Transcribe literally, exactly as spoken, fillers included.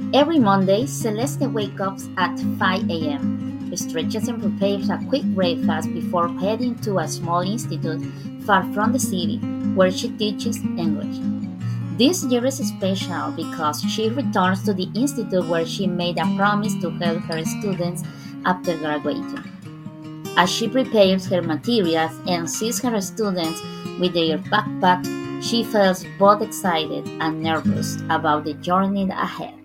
Every Monday, Celeste wakes up at five a m, stretches and prepares a quick breakfast before heading to a small institute far from the city where she teaches English. This year is special because she returns to the institute where she made a promise to help her students after graduating. As she prepares her materials and sees her students with their backpacks, she feels both excited and nervous about the journey ahead.